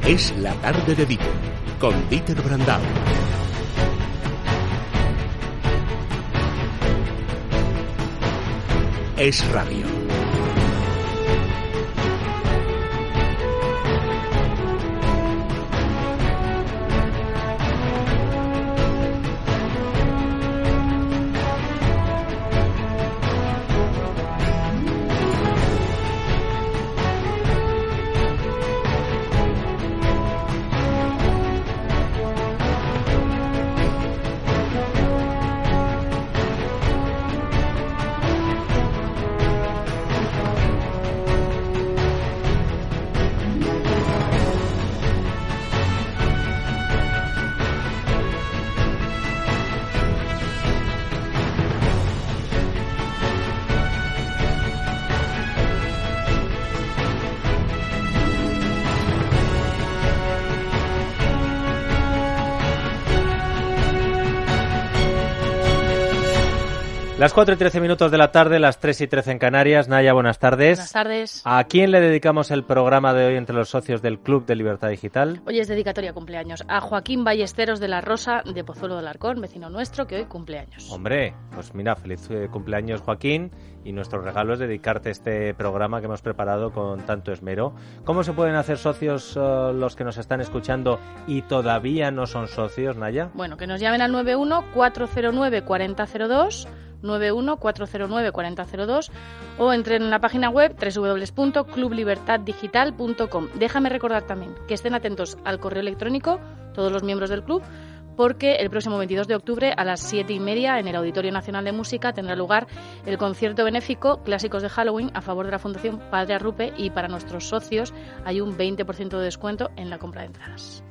Es la tarde de Dieter, con Dieter Brandau. Es radio. Las 4:13 de la tarde, las 3:13 en Canarias. Naya, buenas tardes. Buenas tardes. ¿A quién le dedicamos el programa de hoy entre los socios del Club de Libertad Digital? Hoy es dedicatoria cumpleaños a Joaquín Ballesteros de la Rosa, de Pozuelo de Alarcón, vecino nuestro, que hoy cumpleaños. Hombre, pues mira, feliz cumpleaños, Joaquín, y nuestro regalo es dedicarte este programa que hemos preparado con tanto esmero. ¿Cómo se pueden hacer socios los que nos están escuchando y todavía no son socios, Naya? Bueno, que nos llamen al 91-409-4002, 91-409-4002, o entren en la página web www.clublibertaddigital.com. Déjame recordar también que estén atentos al correo electrónico, todos los miembros del club, porque el próximo 22 de octubre a las 7:30 en el Auditorio Nacional de Música tendrá lugar el concierto benéfico Clásicos de Halloween a favor de la Fundación Padre Arrupe, y para nuestros socios hay un 20% de descuento en la compra de entradas.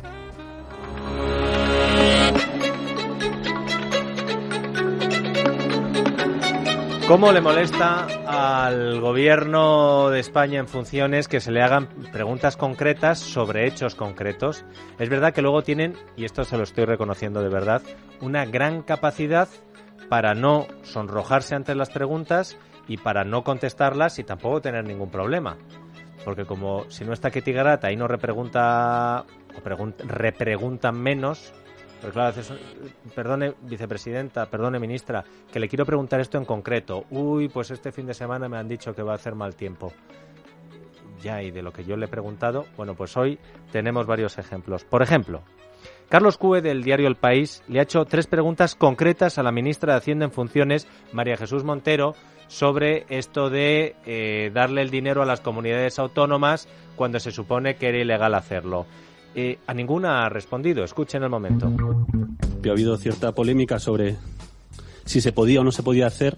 ¿Cómo le molesta al gobierno de España en funciones que se le hagan preguntas concretas sobre hechos concretos? Es verdad que luego tienen, y esto se lo estoy reconociendo de verdad, una gran capacidad para no sonrojarse ante las preguntas y para no contestarlas y tampoco tener ningún problema. Porque como si no está Ketty Garata y no repregunta o repreguntan menos. Pues claro, perdone, vicepresidenta, perdone, ministra, que le quiero preguntar esto en concreto. Uy, pues este fin de semana me han dicho que va a hacer mal tiempo. Ya, y de lo que yo le he preguntado, bueno, pues hoy tenemos varios ejemplos. Por ejemplo, Carlos Cue, del diario El País, le ha hecho 3 preguntas concretas a la ministra de Hacienda en funciones, María Jesús Montero, sobre esto de darle el dinero a las comunidades autónomas cuando se supone que era ilegal hacerlo. A ninguna ha respondido. Escuchen el momento. Ha habido cierta polémica sobre si se podía o no se podía hacer.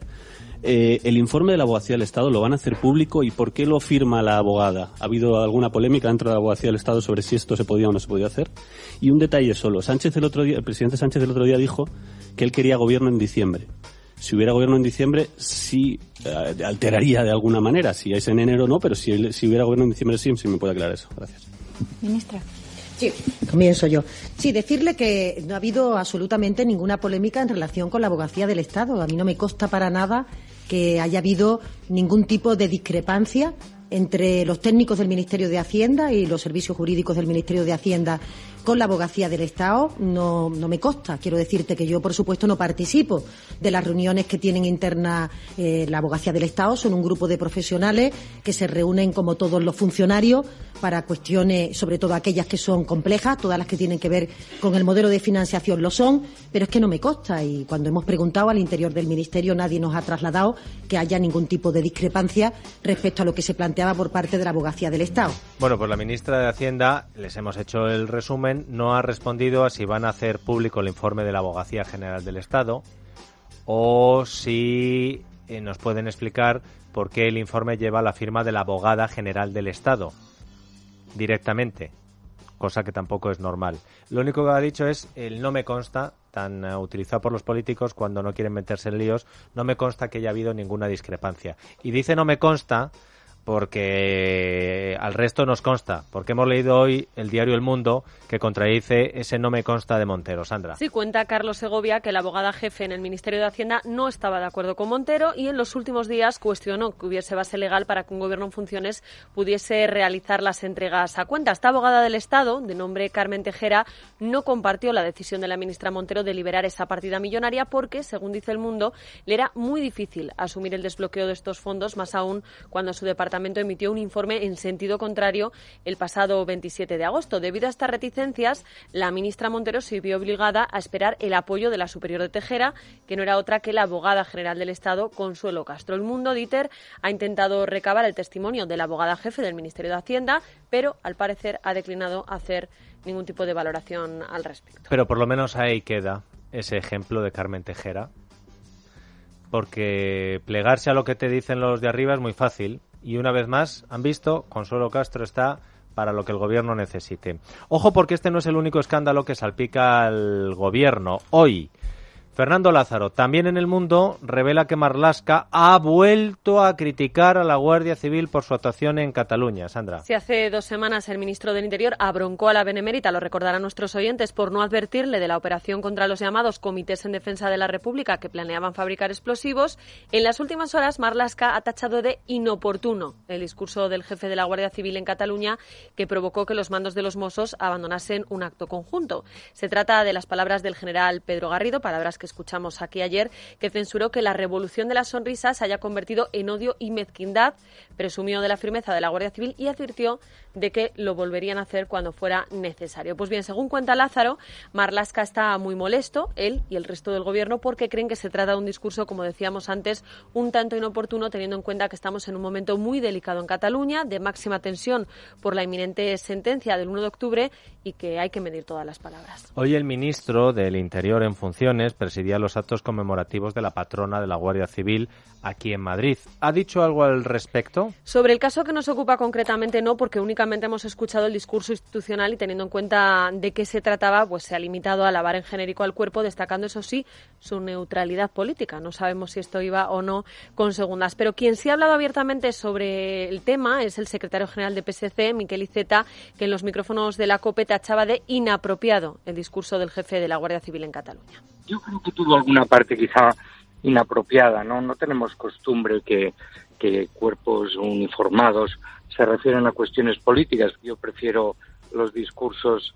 El informe de la Abogacía del Estado lo van a hacer público, y ¿por qué lo firma la abogada? ¿Ha habido alguna polémica dentro de la Abogacía del Estado sobre si esto se podía o no se podía hacer? Y un detalle solo. El presidente Sánchez el otro día dijo que él quería gobierno en diciembre. Si hubiera gobierno en diciembre, sí alteraría de alguna manera. Si es en enero, no, pero si hubiera gobierno en diciembre, sí me puede aclarar eso. Gracias. Ministra. Sí, comienzo yo. Sí, decirle que no ha habido absolutamente ninguna polémica en relación con la Abogacía del Estado. A mí no me consta para nada que haya habido ningún tipo de discrepancia entre los técnicos del Ministerio de Hacienda y los servicios jurídicos del Ministerio de Hacienda con la Abogacía del Estado. No me consta. Quiero decirte que yo, por supuesto, no participo de las reuniones que tienen interna la Abogacía del Estado. Son un grupo de profesionales que se reúnen, como todos los funcionarios, para cuestiones, sobre todo aquellas que son complejas. Todas las que tienen que ver con el modelo de financiación lo son, pero es que no me consta, y cuando hemos preguntado al interior del Ministerio nadie nos ha trasladado que haya ningún tipo de discrepancia respecto a lo que se planteaba por parte de la Abogacía del Estado. Bueno, pues la ministra de Hacienda, les hemos hecho el resumen, no ha respondido a si van a hacer público el informe de la Abogacía General del Estado o si nos pueden explicar por qué el informe lleva la firma de la Abogada General del Estado directamente, cosa que tampoco es normal. Lo único que ha dicho es el no me consta, tan utilizado por los políticos cuando no quieren meterse en líos. No me consta que haya habido ninguna discrepancia. Y dice no me consta porque al resto nos consta, porque hemos leído hoy el diario El Mundo que contradice ese no me consta de Montero. Sandra. Sí, cuenta Carlos Segovia que la abogada jefe en el Ministerio de Hacienda no estaba de acuerdo con Montero y en los últimos días cuestionó que hubiese base legal para que un gobierno en funciones pudiese realizar las entregas a cuenta. Esta abogada del Estado, de nombre Carmen Tejera, no compartió la decisión de la ministra Montero de liberar esa partida millonaria porque, según dice El Mundo, le era muy difícil asumir el desbloqueo de estos fondos, más aún cuando su departamento emitió un informe en sentido contrario el pasado 27 de agosto. Debido a estas reticencias, la ministra Montero se vio obligada a esperar el apoyo de la superior de Tejera, que no era otra que la abogada general del Estado, Consuelo Castro. El Mundo, Dieter, ha intentado recabar el testimonio de la abogada jefe del Ministerio de Hacienda, pero al parecer ha declinado hacer ningún tipo de valoración al respecto. Pero por lo menos ahí queda ese ejemplo de Carmen Tejera, porque plegarse a lo que te dicen los de arriba es muy fácil. Y una vez más, han visto, Consuelo Castro está para lo que el gobierno necesite. Ojo, porque este no es el único escándalo que salpica al gobierno. Hoy, Fernando Lázaro, también en El Mundo, revela que Marlaska ha vuelto a criticar a la Guardia Civil por su actuación en Cataluña. Sandra. Sí, hace 2 semanas el ministro del Interior abroncó a la Benemérita, lo recordarán nuestros oyentes, por no advertirle de la operación contra los llamados comités en defensa de la República que planeaban fabricar explosivos. En las últimas horas, Marlaska ha tachado de inoportuno el discurso del jefe de la Guardia Civil en Cataluña, que provocó que los mandos de los Mossos abandonasen un acto conjunto. Se trata de las palabras del general Pedro Garrido, palabras que escuchamos aquí ayer, que censuró que la revolución de las sonrisas se haya convertido en odio y mezquindad, presumió de la firmeza de la Guardia Civil y advirtió de que lo volverían a hacer cuando fuera necesario. Pues bien, según cuenta Lázaro, Marlaska está muy molesto, él y el resto del gobierno, porque creen que se trata de un discurso, como decíamos antes, un tanto inoportuno, teniendo en cuenta que estamos en un momento muy delicado en Cataluña, de máxima tensión por la inminente sentencia del 1 de octubre y que hay que medir todas las palabras. Hoy el ministro del Interior en funciones presidía los actos conmemorativos de la patrona de la Guardia Civil aquí en Madrid. ¿Ha dicho algo al respecto? Sobre el caso que nos ocupa concretamente no, porque únicamente hemos escuchado el discurso institucional y teniendo en cuenta de qué se trataba, pues se ha limitado a alabar en genérico al cuerpo, destacando eso sí su neutralidad política. No sabemos si esto iba o no con segundas. Pero quien sí ha hablado abiertamente sobre el tema es el secretario general de PSC, Miquel Iceta, que en los micrófonos de la COPE tachaba de inapropiado el discurso del jefe de la Guardia Civil en Cataluña. Yo creo que tuvo alguna parte quizá inapropiada, ¿no? No tenemos costumbre que cuerpos uniformados se refieren a cuestiones políticas. Yo prefiero los discursos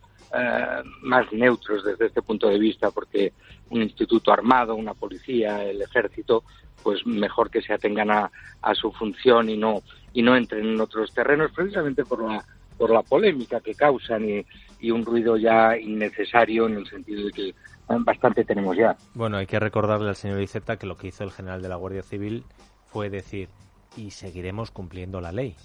más neutros desde este punto de vista, porque un instituto armado, una policía, el ejército, pues mejor que se atengan a su función y no entren en otros terrenos, precisamente por la polémica que causan y un ruido ya innecesario, en el sentido de que bastante tenemos ya. Bueno, hay que recordarle al señor Iceta que lo que hizo el general de la Guardia Civil fue decir, y seguiremos cumpliendo la ley.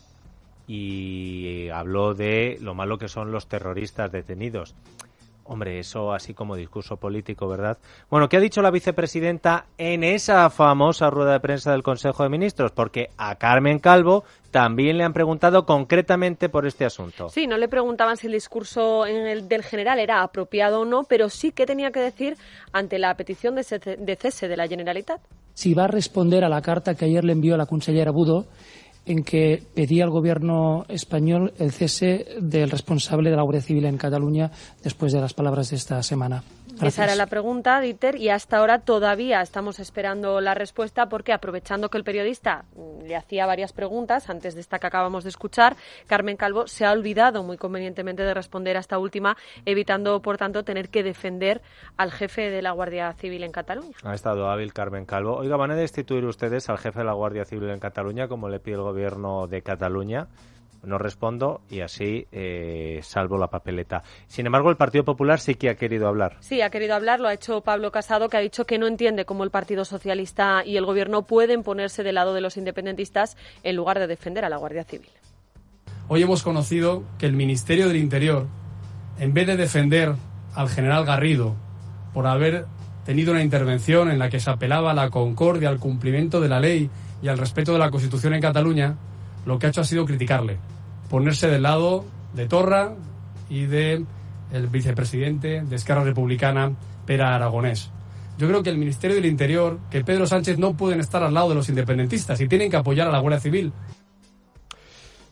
Y habló de lo malo que son los terroristas detenidos. Hombre, eso así como discurso político, ¿verdad? Bueno, ¿qué ha dicho la vicepresidenta en esa famosa rueda de prensa del Consejo de Ministros? Porque a Carmen Calvo también le han preguntado concretamente por este asunto. Sí, no le preguntaban si el discurso del general era apropiado o no, pero sí que tenía que decir ante la petición de cese de la Generalitat. Si va a responder a la carta que ayer le envió la consellera Budó, en que pedía al gobierno español el cese del responsable de la Guardia Civil en Cataluña después de las palabras de esta semana. Gracias. Esa era la pregunta, Dieter, y hasta ahora todavía estamos esperando la respuesta porque, aprovechando que el periodista le hacía varias preguntas antes de esta que acabamos de escuchar, Carmen Calvo se ha olvidado muy convenientemente de responder a esta última, evitando, por tanto, tener que defender al jefe de la Guardia Civil en Cataluña. Ha estado hábil Carmen Calvo. Oiga, ¿van a destituir ustedes al jefe de la Guardia Civil en Cataluña, como le pide el gobierno de Cataluña? No respondo y así salvo la papeleta. Sin embargo, el Partido Popular sí que ha querido hablar. Sí, ha querido hablar, lo ha hecho Pablo Casado, que ha dicho que no entiende cómo el Partido Socialista y el Gobierno pueden ponerse del lado de los independentistas en lugar de defender a la Guardia Civil. Hoy hemos conocido que el Ministerio del Interior, en vez de defender al general Garrido por haber tenido una intervención en la que se apelaba a la concordia, al cumplimiento de la ley y al respeto de la Constitución en Cataluña, lo que ha hecho ha sido criticarle, ponerse del lado de Torra y de el vicepresidente de Esquerra Republicana, Pere Aragonés. Yo creo que el Ministerio del Interior, que Pedro Sánchez no pueden estar al lado de los independentistas y tienen que apoyar a la Guardia Civil.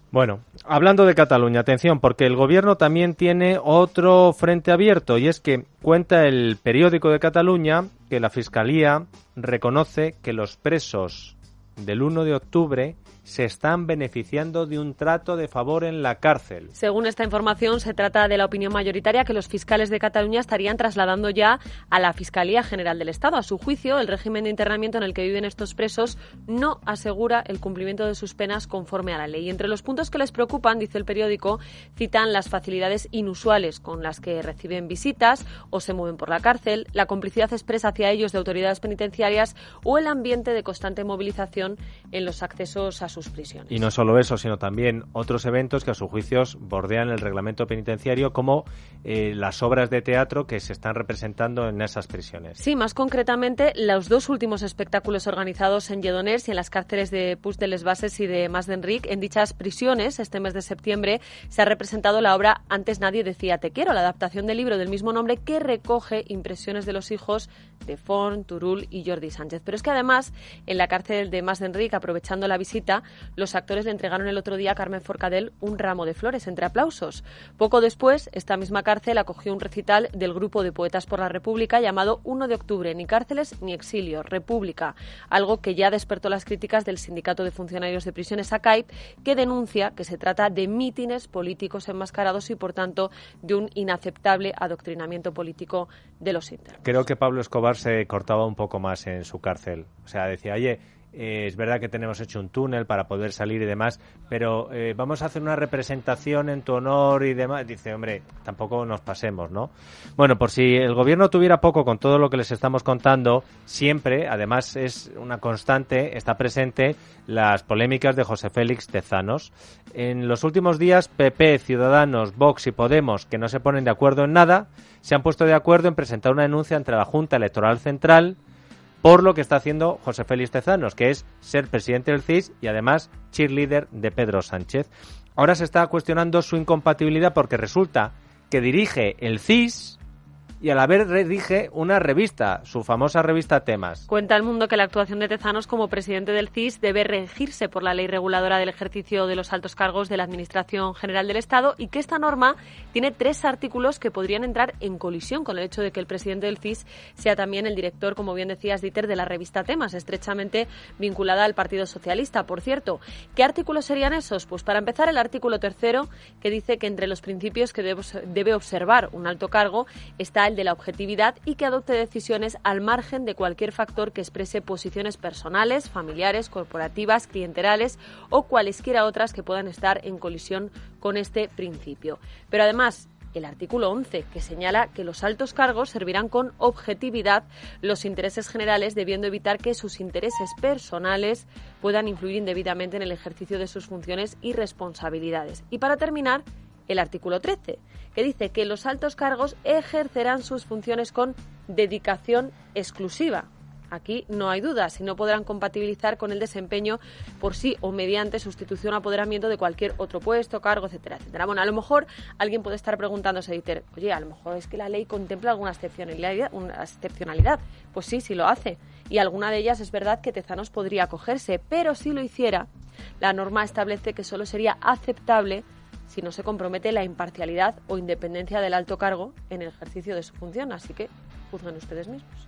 Bueno, hablando de Cataluña, atención, porque el gobierno también tiene otro frente abierto, y es que cuenta el periódico de Cataluña que la Fiscalía reconoce que los presos del 1 de octubre se están beneficiando de un trato de favor en la cárcel. Según esta información, se trata de la opinión mayoritaria que los fiscales de Cataluña estarían trasladando ya a la Fiscalía General del Estado. A su juicio, el régimen de internamiento en el que viven estos presos no asegura el cumplimiento de sus penas conforme a la ley. Entre los puntos que les preocupan, dice el periódico, citan las facilidades inusuales con las que reciben visitas o se mueven por la cárcel, la complicidad expresa hacia ellos de autoridades penitenciarias o el ambiente de constante movilización en los accesos a sus prisiones. Y no solo eso, sino también otros eventos que a sus juicios bordean el reglamento penitenciario, como las obras de teatro que se están representando en esas prisiones. Sí, más concretamente, los 2 últimos espectáculos organizados en Lledoners y en las cárceles de Puig de les Basses y de Mas d'Enric. En dichas prisiones, este mes de septiembre, se ha representado la obra Antes nadie decía te quiero, la adaptación del libro del mismo nombre que recoge impresiones de los hijos de Forn, Turull y Jordi Sánchez. Pero es que además, en la cárcel de Mas d'Enric, aprovechando la visita, los actores le entregaron el otro día a Carmen Forcadell un ramo de flores entre aplausos. Poco después, esta misma cárcel acogió un recital del grupo de Poetas por la República llamado 1 de octubre, ni cárceles ni exilio, República, algo que ya despertó las críticas del Sindicato de Funcionarios de Prisiones, ACAIP, que denuncia que se trata de mítines políticos enmascarados y, por tanto, de un inaceptable adoctrinamiento político de los internos. Creo que Pablo Escobar se cortaba un poco más en su cárcel. O sea, decía, oye, es verdad que tenemos hecho un túnel para poder salir y demás, pero vamos a hacer una representación en tu honor y demás. Dice, hombre, tampoco nos pasemos, ¿no? Bueno, por si el gobierno tuviera poco con todo lo que les estamos contando, siempre, además es una constante, está presente las polémicas de José Félix Tezanos. En los últimos días, PP, Ciudadanos, Vox y Podemos, que no se ponen de acuerdo en nada, se han puesto de acuerdo en presentar una denuncia ante la Junta Electoral Central por lo que está haciendo José Félix Tezanos, que es ser presidente del CIS y además cheerleader de Pedro Sánchez. Ahora se está cuestionando su incompatibilidad porque resulta que dirige el CIS y a la vez dirige una revista, su famosa revista Temas. Cuenta El Mundo que la actuación de Tezanos como presidente del CIS debe regirse por la ley reguladora del ejercicio de los altos cargos de la Administración General del Estado y que esta norma tiene 3 artículos que podrían entrar en colisión con el hecho de que el presidente del CIS sea también el director, como bien decías, Dieter, de la revista Temas, estrechamente vinculada al Partido Socialista, por cierto. ¿Qué artículos serían esos? Pues para empezar, el artículo 3, que dice que entre los principios que debe observar un alto cargo está el de la objetividad y que adopte decisiones al margen de cualquier factor que exprese posiciones personales, familiares, corporativas, clientelares o cualesquiera otras que puedan estar en colisión con este principio. Pero además, el artículo 11, que señala que los altos cargos servirán con objetividad los intereses generales, debiendo evitar que sus intereses personales puedan influir indebidamente en el ejercicio de sus funciones y responsabilidades. Y para terminar, el artículo 13, que dice que los altos cargos ejercerán sus funciones con dedicación exclusiva. Aquí no hay duda, si no podrán compatibilizar con el desempeño por sí o mediante sustitución o apoderamiento de cualquier otro puesto, cargo, etcétera, etcétera. Bueno, a lo mejor alguien puede estar preguntándose, Dieter, oye, a lo mejor es que la ley contempla alguna excepcionalidad. Pues sí, sí lo hace. Y alguna de ellas es verdad que Tezanos podría acogerse, pero si lo hiciera, la norma establece que solo sería aceptable si no se compromete la imparcialidad o independencia del alto cargo en el ejercicio de su función. Así que juzguen ustedes mismos.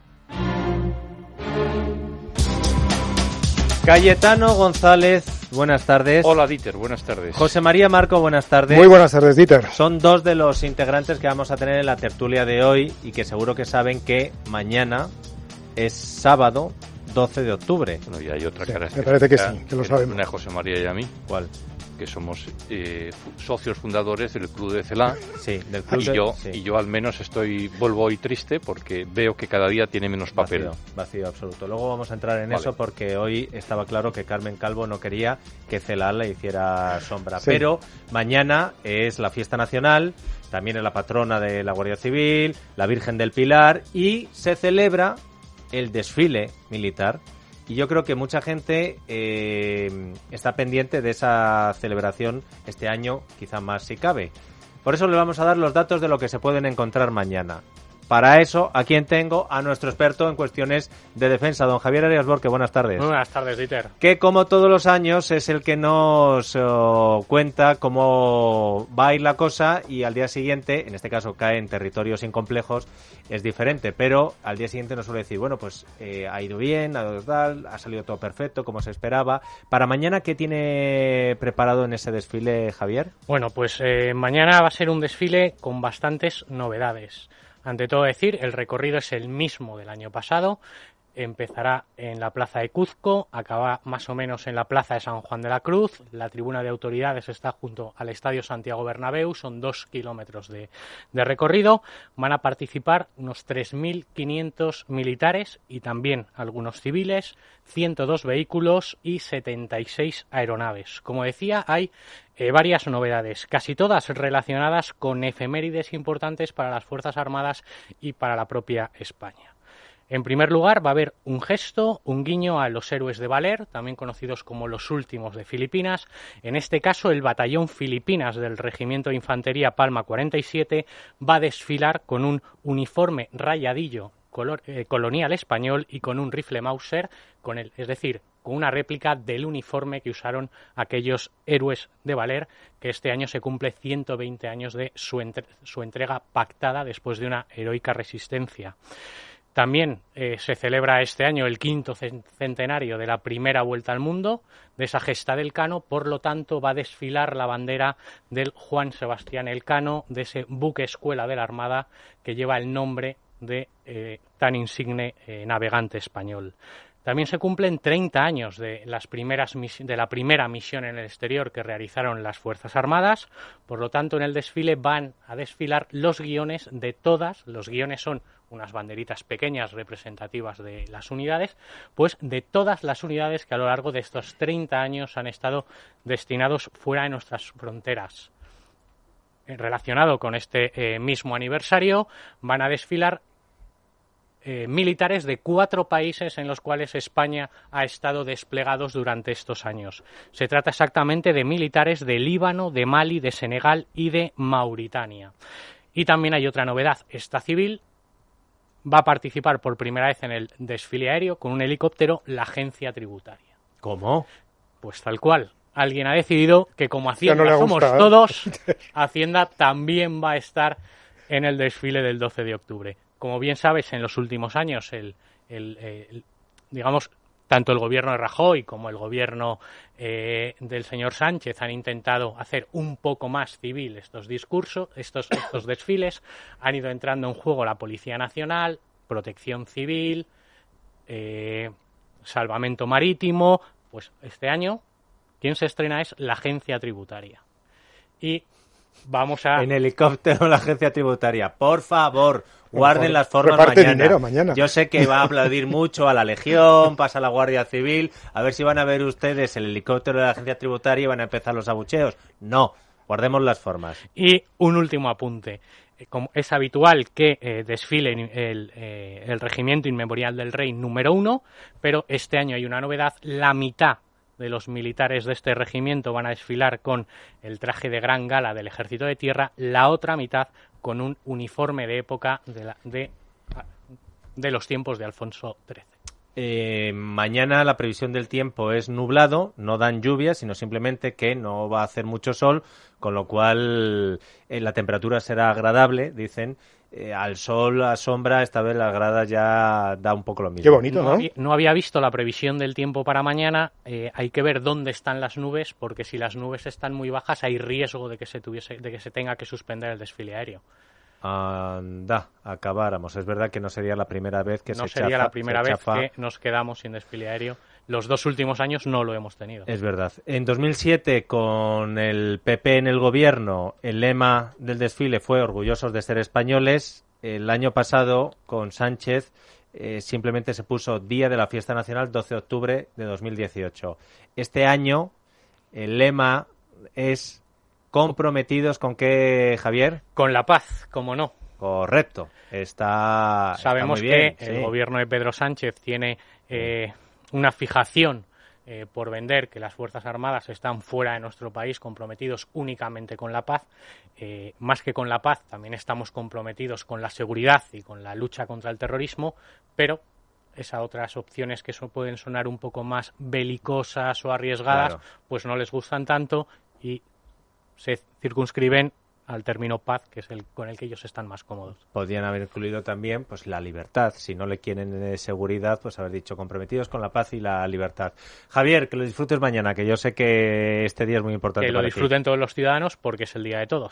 Cayetano González, buenas tardes. Hola, Dieter, buenas tardes. José María Marco, buenas tardes. Muy buenas tardes, Dieter. Son 2 de los integrantes que vamos a tener en la tertulia de hoy y que seguro que saben que mañana es sábado 12 de octubre. Bueno, y hay otra característica. Me parece que sí, que lo sabemos. Una José María y a mí. ¿Cuál? Que somos socios fundadores del Club de Celá. Sí, del club Y yo al menos vuelvo hoy triste porque veo que cada día tiene menos papel. Vacío absoluto. Luego vamos a entrar en eso porque hoy estaba claro que Carmen Calvo no quería que Celá le hiciera sombra. Sí. Pero mañana es la fiesta nacional, también es la patrona de la Guardia Civil, la Virgen del Pilar, y se celebra el desfile militar. Y yo creo que mucha gente está pendiente de esa celebración este año, quizá más si cabe. Por eso le vamos a dar los datos de lo que se pueden encontrar mañana. para eso, ¿a quién tengo? A nuestro experto en cuestiones de defensa, don Javier Arias Borque. Buenas tardes. Muy buenas tardes, Dieter. Que como todos los años es el que nos cuenta cómo va a ir la cosa, y al día siguiente, en este caso cae en territorios sin complejos, es diferente, pero al día siguiente nos suele decir, bueno, pues ha ido bien, ha salido todo perfecto, como se esperaba. Para mañana, ¿qué tiene preparado en ese desfile, Javier? Bueno, pues mañana va a ser un desfile con bastantes novedades. Ante todo decir, el recorrido es el mismo del año pasado. Empezará en la plaza de Cuzco, acaba más o menos en la plaza de San Juan de la Cruz. La tribuna de autoridades está junto al Estadio Santiago Bernabéu, son 2 kilómetros de recorrido. Van a participar unos 3.500 militares y también algunos civiles, 102 vehículos y 76 aeronaves. Como decía, hay varias novedades, casi todas relacionadas con efemérides importantes para las Fuerzas Armadas y para la propia España. En primer lugar, va a haber un gesto, un guiño a los héroes de Valer, también conocidos como los últimos de Filipinas. En este caso, el batallón Filipinas del Regimiento de Infantería Palma 47 va a desfilar con un uniforme rayadillo colonial español y con un rifle Mauser, es decir, con una réplica del uniforme que usaron aquellos héroes de Valer, que este año se cumple 120 años de su entrega pactada después de una heroica resistencia. También se celebra este año el 5º centenario de la primera vuelta al mundo, de esa gesta del Cano, por lo tanto va a desfilar la bandera del Juan Sebastián Elcano, de ese buque escuela de la Armada que lleva el nombre de tan insigne navegante español. También se cumplen 30 años de la primera misión en el exterior que realizaron las Fuerzas Armadas. Por lo tanto, en el desfile van a desfilar los guiones de todas. Los guiones son unas banderitas pequeñas representativas de las unidades, pues de todas las unidades que a lo largo de estos 30 años han estado destinados fuera de nuestras fronteras. Relacionado con este mismo aniversario, van a desfilar militares de 4 países en los cuales España ha estado desplegados durante estos años. Se trata exactamente de militares de Líbano, de Mali, de Senegal y de Mauritania. Y también hay otra novedad. Esta civil va a participar por primera vez en el desfile aéreo con un helicóptero, la agencia tributaria. ¿Cómo? Pues tal cual. Alguien ha decidido que como Hacienda somos todos, Hacienda también va a estar en el desfile del 12 de octubre. Como bien sabes, en los últimos años, digamos, tanto el gobierno de Rajoy como el gobierno del señor Sánchez han intentado hacer un poco más civil estos desfiles. Han ido entrando en juego la Policía Nacional, Protección Civil, Salvamento Marítimo. Pues este año, quien se estrena es la Agencia Tributaria. Y vamos a... En helicóptero la Agencia Tributaria. Por favor, guarden las formas mañana. Dinero mañana. Yo sé que va a aplaudir mucho a la Legión, pasa la Guardia Civil. A ver si van a ver ustedes el helicóptero de la Agencia Tributaria y van a empezar los abucheos. No, guardemos las formas. Y un último apunte. Como es habitual que desfile el Regimiento Inmemorial del Rey número 1, pero este año hay una novedad. La mitad de los militares de este regimiento van a desfilar con el traje de gran gala del Ejército de Tierra, la otra mitad con un uniforme de época de los tiempos de Alfonso XIII. Mañana la previsión del tiempo es nublado, no dan lluvias, sino simplemente que no va a hacer mucho sol, con lo cual la temperatura será agradable, dicen. Al sol, a sombra, esta vez las gradas ya da un poco lo mismo. Qué bonito, ¿no? No había visto la previsión del tiempo para mañana. Hay que ver dónde están las nubes, porque si las nubes están muy bajas hay riesgo de que se tenga que suspender el desfile aéreo. Anda, acabáramos. Es verdad que no sería la primera vez que no sería la primera vez que nos quedamos sin desfile aéreo. Los 2 últimos años no lo hemos tenido. Es verdad. En 2007, con el PP en el gobierno, el lema del desfile fue orgullosos de ser españoles. El año pasado, con Sánchez, simplemente se puso Día de la Fiesta Nacional, 12 de octubre de 2018. Este año, el lema es comprometidos con qué, Javier? Con la paz, como no. Correcto. Sabemos está muy bien, que el gobierno de Pedro Sánchez tiene una fijación por vender que las Fuerzas Armadas están fuera de nuestro país comprometidos únicamente con la paz. Más que con la paz, también estamos comprometidos con la seguridad y con la lucha contra el terrorismo, pero esas otras opciones que pueden sonar un poco más belicosas o arriesgadas, claro, pues no les gustan tanto y se circunscriben al término paz, que es el con el que ellos están más cómodos. Podrían haber incluido también pues la libertad. Si no le quieren seguridad, pues haber dicho comprometidos con la paz y la libertad. Javier, que lo disfrutes mañana, que yo sé que este día es muy importante. Que lo disfruten todos los ciudadanos porque es el día de todos.